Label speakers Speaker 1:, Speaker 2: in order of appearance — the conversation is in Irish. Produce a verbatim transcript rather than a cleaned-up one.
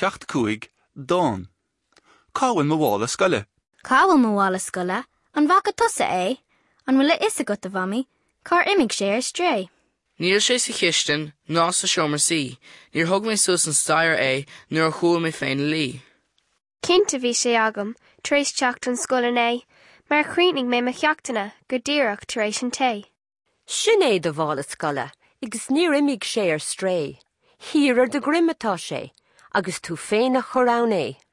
Speaker 1: ceacht cúig dón. Cáhain mo bhála scoile.
Speaker 2: Cáhail mo bhála scoile, an bhaca tusa é, an bhfuil is agat a bhamí, car imig sé ar stré.
Speaker 3: Níl sé sa chiisten, ná sa seomar sí, níor thug mé sus an stair é, nuair a chúil mé féin lí.
Speaker 4: Cinnte bhí sé agam, tréis teacht an scoile é, mar chríonig mé me cheachtainna go díreach tréis an té.
Speaker 5: Sin é do bhála scoile, agus níor imig sé ar stré. Hír ar do grimmatá sé, agus tú féin a chorán é.